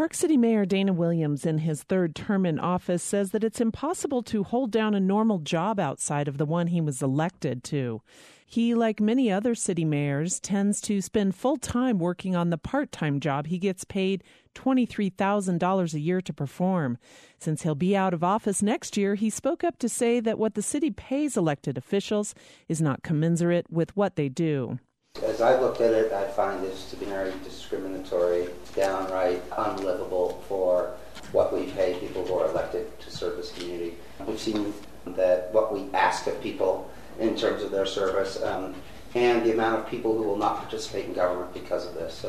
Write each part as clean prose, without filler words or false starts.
Park City Mayor Dana Williams, in his third term in office, says that it's impossible to hold down a normal job outside of the one he was elected to. He, like many other city mayors, tends to spend full time working on the part-time job he gets paid $23,000 a year to perform. Since he'll be out of office next year, he spoke up to say that what the city pays elected officials is not commensurate with what they do. As I look at it, I find this to be very discriminatory, downright unlivable for what we pay people who are elected to serve this community. We've seen that what we ask of people in terms of their service and the amount of people who will not participate in government because of this.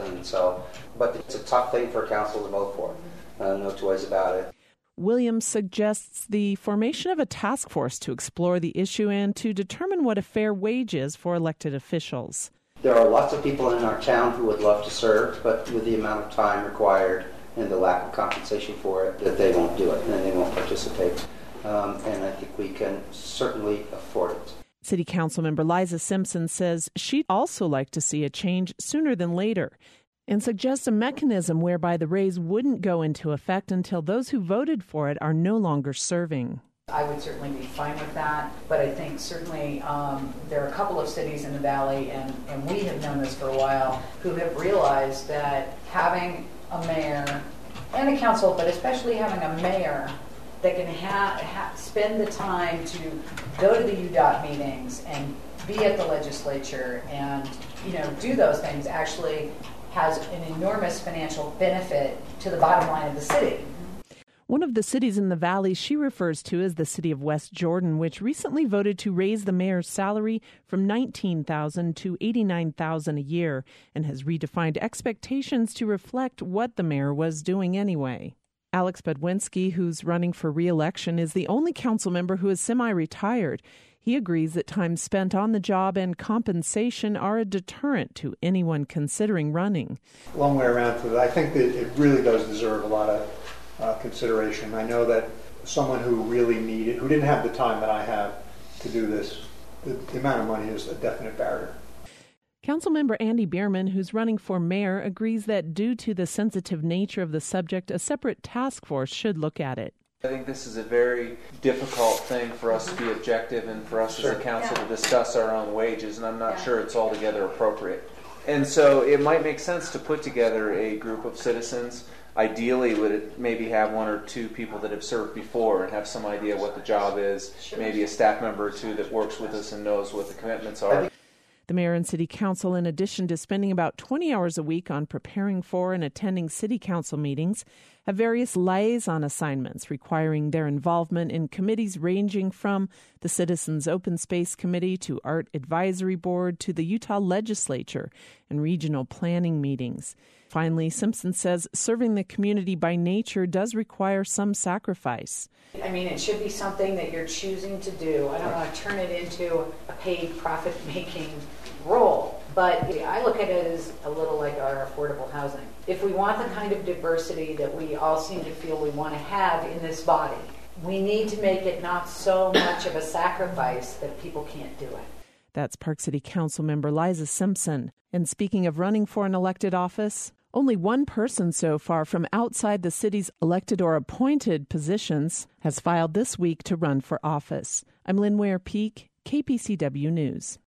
But it's a tough thing for council to vote for. No two ways about it. Williams suggests the formation of a task force to explore the issue and to determine what a fair wage is for elected officials. There are lots of people in our town who would love to serve, but with the amount of time required and the lack of compensation for it, that they won't do it and they won't participate. And I think we can certainly afford it. City Council member Liza Simpson says she'd also like to see a change sooner than later and suggests a mechanism whereby the raise wouldn't go into effect until those who voted for it are no longer serving. I would certainly be fine with that, but I think certainly there are a couple of cities in the Valley, and we have known this for a while, who have realized that having a mayor and a council, but especially having a mayor that can spend the time to go to the UDOT meetings and be at the legislature and do those things actually has an enormous financial benefit to the bottom line of the city. One of the cities in the Valley she refers to is the city of West Jordan, which recently voted to raise the mayor's salary from $19,000 to $89,000 a year and has redefined expectations to reflect what the mayor was doing anyway. Alex Budwinski, who's running for re-election, is the only council member who is semi-retired. He agrees that time spent on the job and compensation are a deterrent to anyone considering running. Long way around to that. I think that it really does deserve a lot of consideration. I know that someone who really needed, who didn't have the time that I have to do this, the amount of money is a definite barrier. Councilmember Andy Bierman, who's running for mayor, agrees that due to the sensitive nature of the subject, a separate task force should look at it. I think this is a very difficult thing for us to be objective and for us as a council to discuss our own wages, and I'm not sure it's altogether appropriate. And so it might make sense to put together a group of citizens. Ideally, would it maybe have one or two people that have served before and have some idea what the job is, maybe a staff member or two that works with us and knows what the commitments are. The mayor and city council, in addition to spending about 20 hours a week on preparing for and attending city council meetings, have various liaison assignments requiring their involvement in committees ranging from the Citizens Open Space Committee to Art Advisory Board to the Utah Legislature and regional planning meetings. Finally, Simpson says serving the community by nature does require some sacrifice. I mean, it should be something that you're choosing to do. I don't want to turn it into a paid profit-making role, but I look at it as a little like our affordable housing. If we want the kind of diversity that we all seem to feel we want to have in this body, we need to make it not so much of a sacrifice that people can't do it. That's Park City Council member Liza Simpson. And speaking of running for an elected office, only one person so far from outside the city's elected or appointed positions has filed this week to run for office. I'm Lynn Ware-Peak, KPCW News.